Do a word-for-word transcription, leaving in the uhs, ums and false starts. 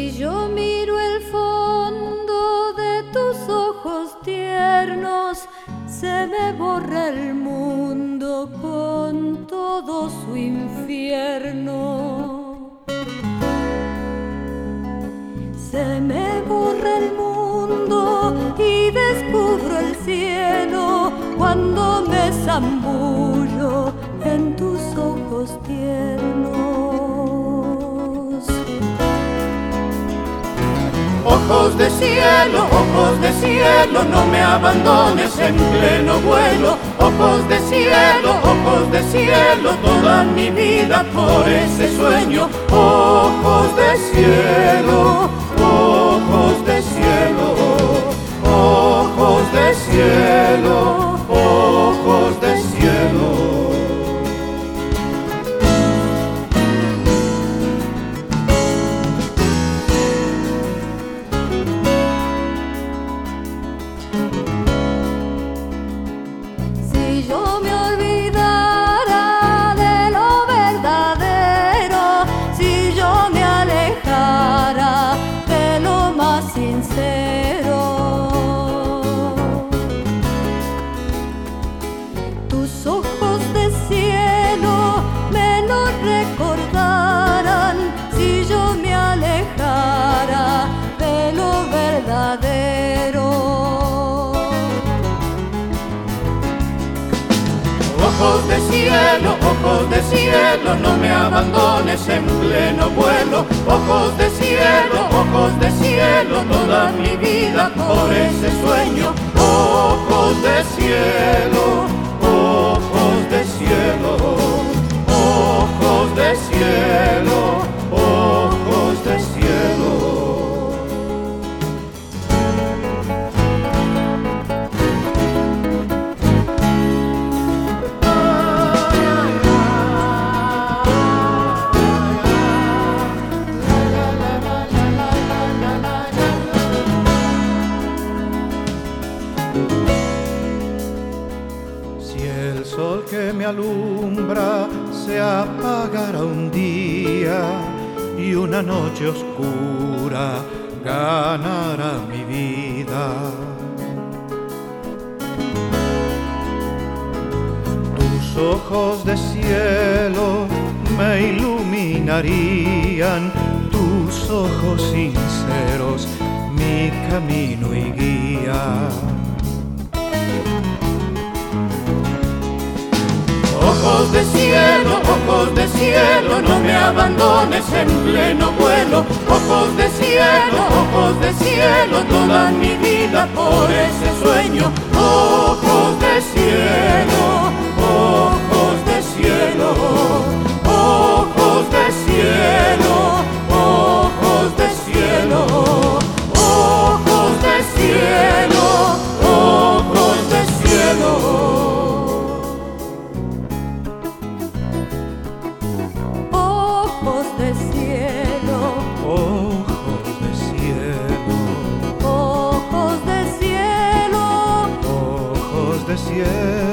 Si yo miro el fondo de tus ojos tiernos, se me borra el mundo con todo su infierno. Se me borra el mundo y descubro el cielo cuando me zambullo en tus ojos tiernos. Ojos de cielo, ojos de cielo, no me abandones en pleno vuelo. Ojos de cielo, ojos de cielo, toda mi vida por ese sueño. Ojos de cielo, ojos de cielo, ojos de cielo, ojos de cielo. Si yo me olvidara de lo verdadero, si yo me alejara de lo más sincero, tus ojos de cielo me lo recordaran, si yo me alejara de lo verdadero. Ojos de cielo, ojos de cielo, no me abandones en pleno vuelo. Ojos de cielo, ojos de cielo, toda mi vida por ese sueño. Ojos de cielo, ojos de cielo, ojos de cielo, ojos de cielo. Si el sol que me alumbra se apagara un día y una noche oscura ganara mi vida, tus ojos de cielo me iluminarían, tus ojos sinceros mi camino y guía. Ojos de cielo, ojos de cielo, no me abandones en pleno vuelo. Ojos de cielo, ojos de cielo, toda mi vida por ese sueño. Ojos de cielo, ojos de cielo, ojos de cielo, ojos de cielo, ojos de cielo, ojos de cielo. Ojos de cielo, Ojos de cielo, ojos de cielo, ojos de cielo.